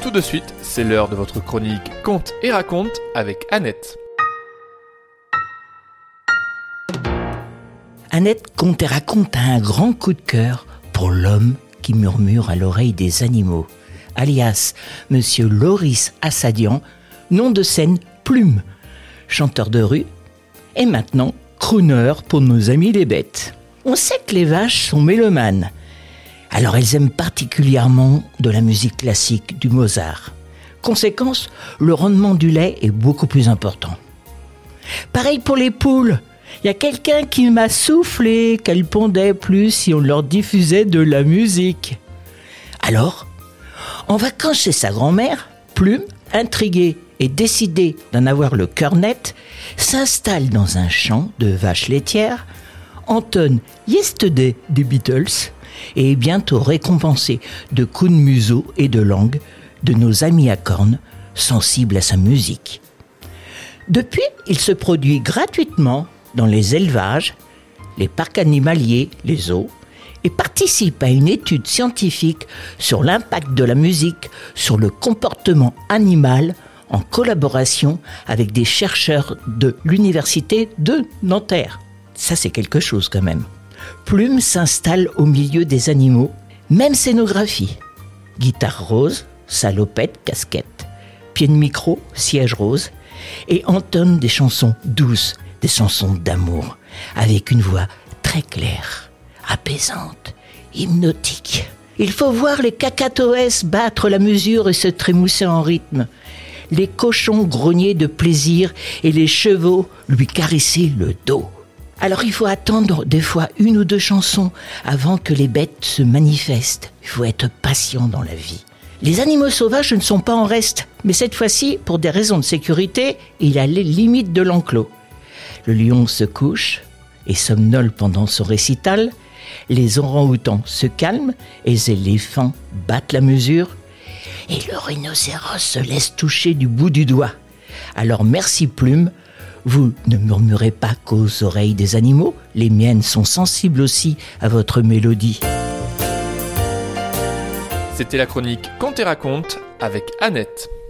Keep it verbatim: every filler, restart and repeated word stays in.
Tout de suite, c'est l'heure de votre chronique Conte et raconte avec Annette. Annette Conte et raconte a un grand coup de cœur pour l'homme qui murmure à l'oreille des animaux, alias Monsieur Loris Assadian, nom de scène Plume, chanteur de rue, et maintenant crooner pour nos amis les bêtes. On sait que les vaches sont mélomanes, alors elles aiment particulièrement de la musique classique, du Mozart. Conséquence, le rendement du lait est beaucoup plus important. Pareil pour les poules. Il y a quelqu'un qui m'a soufflé qu'elles pondaient plus si on leur diffusait de la musique. Alors, en vacances chez sa grand-mère, Plume, intriguée et décidée d'en avoir le cœur net, s'installe dans un champ de vaches laitières, entonne Yesterday des Beatles et est bientôt récompensée de coups de museau et de langue de nos amis à cornes, sensibles à sa musique. Depuis, il se produit gratuitement dans les élevages, les parcs animaliers, les zoos, et participe à une étude scientifique sur l'impact de la musique sur le comportement animal en collaboration avec des chercheurs de l'université de Nanterre. Ça, c'est quelque chose quand même. Plume s'installe au milieu des animaux, même scénographie. Guitare rose, salopette, casquette, pied de micro, siège rose, et entonne des chansons douces, des chansons d'amour, avec une voix très claire, apaisante, hypnotique. Il faut voir les cacatoès battre la mesure et se trémousser en rythme, les cochons grogner de plaisir et les chevaux lui caresser le dos. Alors il faut attendre des fois une ou deux chansons avant que les bêtes se manifestent. Il faut être patient dans la vie. Les animaux sauvages ne sont pas en reste, mais cette fois-ci, pour des raisons de sécurité, il a les limites de l'enclos. Le lion se couche et somnole pendant son récital, les orang-outans se calment et les éléphants battent la mesure, et le rhinocéros se laisse toucher du bout du doigt. Alors merci Plume, vous ne murmurez pas qu'aux oreilles des animaux, les miennes sont sensibles aussi à votre mélodie. C'était la chronique Conte et raconte avec Annette.